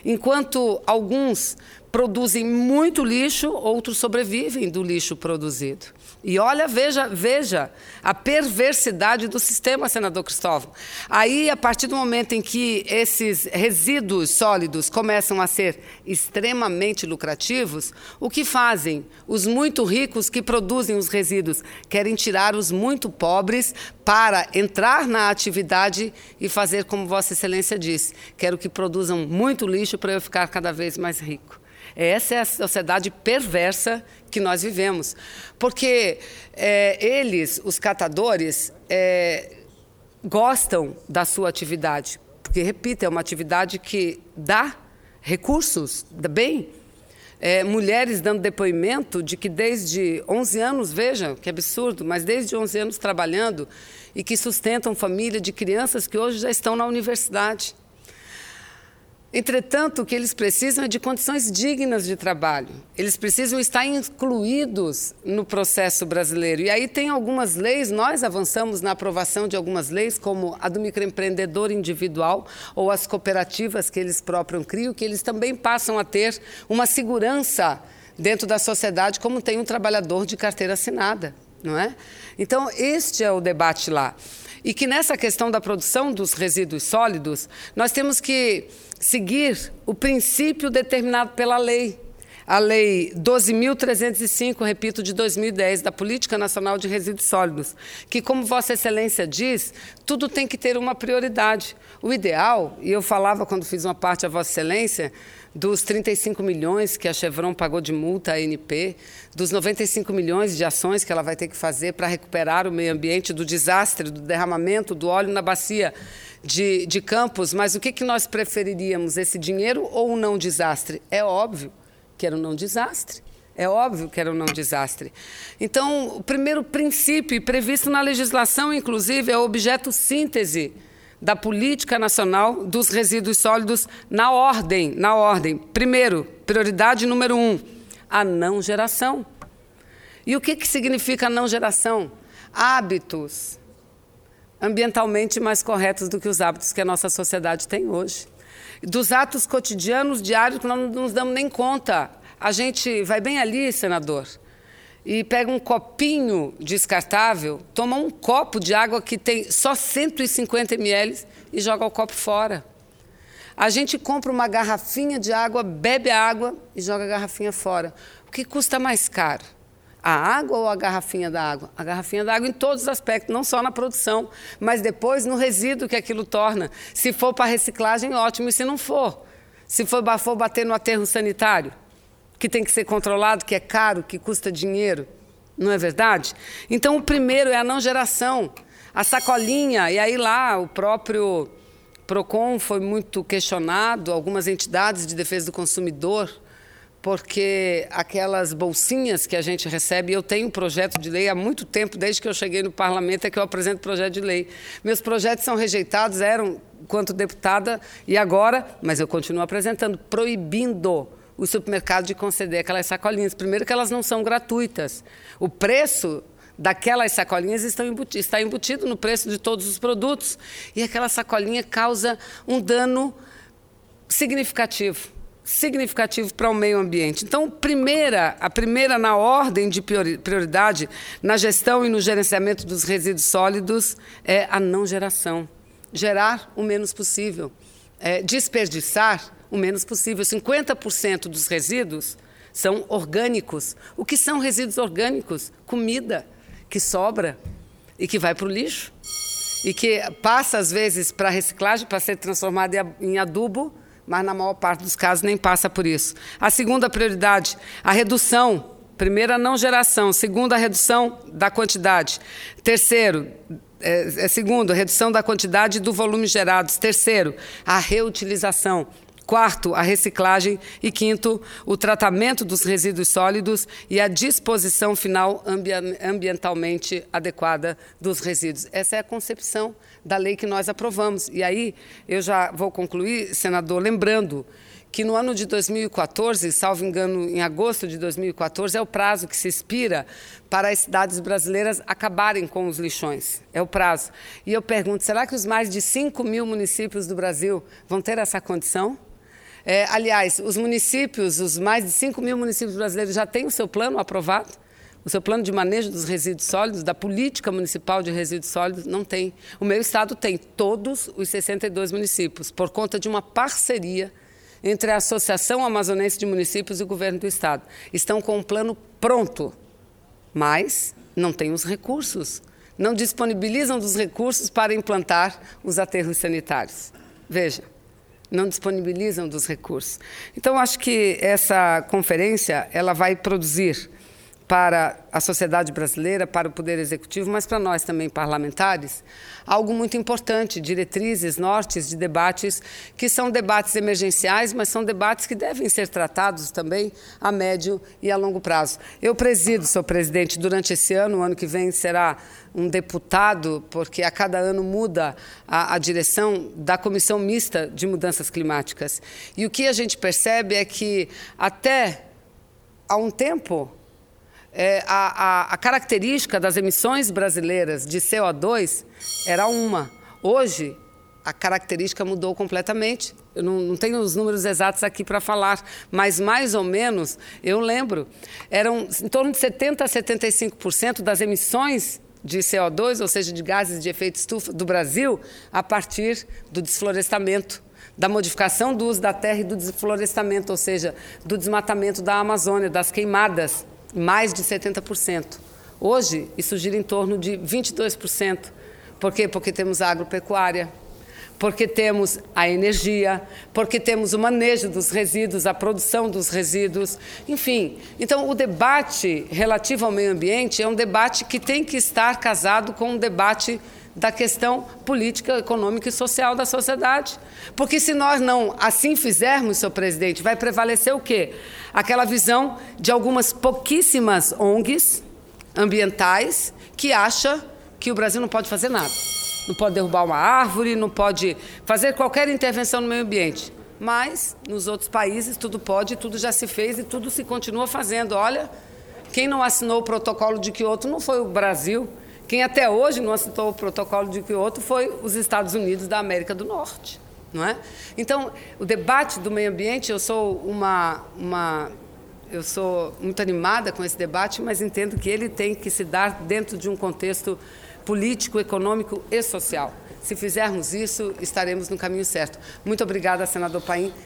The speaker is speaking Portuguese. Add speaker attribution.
Speaker 1: Enquanto alguns produzem muito lixo, outros sobrevivem do lixo produzido. E olha, veja a perversidade do sistema, senador Cristóvão. Aí, a partir do momento em que esses resíduos sólidos começam a ser extremamente lucrativos, o que fazem? Os muito ricos que produzem os resíduos querem tirar os muito pobres para entrar na atividade e fazer como Vossa Excelência disse. Quero que produzam muito lixo para eu ficar cada vez mais rico. Essa é a sociedade perversa que nós vivemos. Porque eles, os catadores, gostam da sua atividade. Porque, repito, é uma atividade que dá recursos, dá bem. Mulheres dando depoimento de que desde 11 anos, veja que absurdo, mas desde 11 anos trabalhando e que sustentam família de crianças que hoje já estão na universidade. Entretanto, o que eles precisam é de condições dignas de trabalho. Eles precisam estar incluídos no processo brasileiro. E aí tem algumas leis, nós avançamos na aprovação de algumas leis, como a do microempreendedor individual ou as cooperativas que eles próprios criam, que eles também passam a ter uma segurança dentro da sociedade, como tem um trabalhador de carteira assinada, não é? Então, este é o debate lá. E que nessa questão da produção dos resíduos sólidos, nós temos que seguir o princípio determinado pela lei. A Lei 12.305, repito, de 2010, da Política Nacional de Resíduos Sólidos, que, como Vossa Excelência diz, tudo tem que ter uma prioridade. O ideal, e eu falava quando fiz uma parte a Vossa Excelência, dos 35 milhões que a Chevron pagou de multa à ANP, dos 95 milhões de ações que ela vai ter que fazer para recuperar o meio ambiente do desastre, do derramamento do óleo na bacia de Campos. Mas o que nós preferiríamos, esse dinheiro ou um não desastre? É óbvio que era um não desastre. É óbvio que era um não desastre. Então, o primeiro princípio, previsto na legislação, inclusive, é o objeto síntese da Política Nacional dos Resíduos Sólidos na ordem. Primeiro, prioridade número 1, a não geração. E o que significa a não geração? Hábitos ambientalmente mais corretos do que os hábitos que a nossa sociedade tem hoje. Dos atos cotidianos, diários, que nós não nos damos nem conta. A gente vai bem ali, senador, e pega um copinho descartável, toma um copo de água que tem só 150 ml e joga o copo fora. A gente compra uma garrafinha de água, bebe a água e joga a garrafinha fora. O que custa mais caro? A água ou a garrafinha da água? A garrafinha da água em todos os aspectos, não só na produção, mas depois no resíduo que aquilo torna. Se for para reciclagem, ótimo, e se não for? Se for bater no aterro sanitário, que tem que ser controlado, que é caro, que custa dinheiro, não é verdade? Então, o primeiro é a não geração, a sacolinha, e aí lá o próprio PROCON foi muito questionado, algumas entidades de defesa do consumidor, porque aquelas bolsinhas que a gente recebe, eu tenho um projeto de lei há muito tempo, desde que eu cheguei no parlamento, é que eu apresento projeto de lei. Meus projetos são rejeitados, eram enquanto deputada, e agora, mas eu continuo apresentando, proibindo o supermercado de conceder aquelas sacolinhas. Primeiro que elas não são gratuitas. O preço daquelas sacolinhas está embutido no preço de todos os produtos. E aquela sacolinha causa um dano significativo para o meio ambiente. Então, a primeira na ordem de prioridade na gestão e no gerenciamento dos resíduos sólidos é a não geração. Gerar o menos possível. Desperdiçar o menos possível. 50% dos resíduos são orgânicos. O que são resíduos orgânicos? Comida que sobra e que vai para o lixo e que passa, às vezes, para reciclagem, para ser transformada em adubo, mas na maior parte dos casos nem passa por isso. A segunda prioridade, a redução. Primeiro, a não geração. Segundo, a redução da quantidade. Terceiro, segundo, a redução da quantidade e do volume gerados. Terceiro, a reutilização. Quarto, a reciclagem. E quinto, o tratamento dos resíduos sólidos e a disposição final ambientalmente adequada dos resíduos. Essa é a concepção da lei que nós aprovamos. E aí, eu já vou concluir, senador, lembrando que no ano de 2014, salvo engano, em agosto de 2014, é o prazo que se expira para as cidades brasileiras acabarem com os lixões. É o prazo. E eu pergunto, será que os mais de 5 mil municípios do Brasil vão ter essa condição? Aliás, os municípios, os mais de 5 mil municípios brasileiros já têm o seu plano aprovado. O seu plano de manejo dos resíduos sólidos, da política municipal de resíduos sólidos, não tem. O meu estado tem, todos os 62 municípios, por conta de uma parceria entre a Associação Amazonense de Municípios e o governo do estado. Estão com um plano pronto, mas não têm os recursos. Não disponibilizam dos recursos para implantar os aterros sanitários. Veja, não disponibilizam dos recursos. Então, acho que essa conferência ela vai produzir para a sociedade brasileira, para o Poder Executivo, mas para nós também parlamentares, algo muito importante, diretrizes, nortes de debates, que são debates emergenciais, mas são debates que devem ser tratados também a médio e a longo prazo. Eu presido, senhor presidente, durante esse ano, o ano que vem será um deputado, porque a cada ano muda a direção da Comissão Mista de Mudanças Climáticas. E o que a gente percebe é que até há um tempo, a característica das emissões brasileiras de CO2 era uma. Hoje, a característica mudou completamente. Eu não tenho os números exatos aqui para falar, mas mais ou menos, eu lembro, eram em torno de 70% a 75% das emissões de CO2, ou seja, de gases de efeito estufa do Brasil, a partir do desflorestamento, da modificação do uso da terra e do desflorestamento, ou seja, do desmatamento da Amazônia, das queimadas. Mais de 70%. Hoje, isso gira em torno de 22%. Por quê? Porque temos a agropecuária, porque temos a energia, porque temos o manejo dos resíduos, a produção dos resíduos, enfim. Então, o debate relativo ao meio ambiente é um debate que tem que estar casado com um debate da questão política, econômica e social da sociedade. Porque se nós não assim fizermos, senhor presidente, vai prevalecer o quê? Aquela visão de algumas pouquíssimas ONGs ambientais que acham que o Brasil não pode fazer nada. Não pode derrubar uma árvore, não pode fazer qualquer intervenção no meio ambiente. Mas, nos outros países, tudo pode, tudo já se fez e tudo se continua fazendo. Olha, quem não assinou o protocolo de Kyoto não foi o Brasil. Quem até hoje não assinou o protocolo de Kyoto foi os Estados Unidos da América do Norte, não é? Então, o debate do meio ambiente, eu sou muito animada com esse debate, mas entendo que ele tem que se dar dentro de um contexto político, econômico e social. Se fizermos isso, estaremos no caminho certo. Muito obrigada, senador Paim.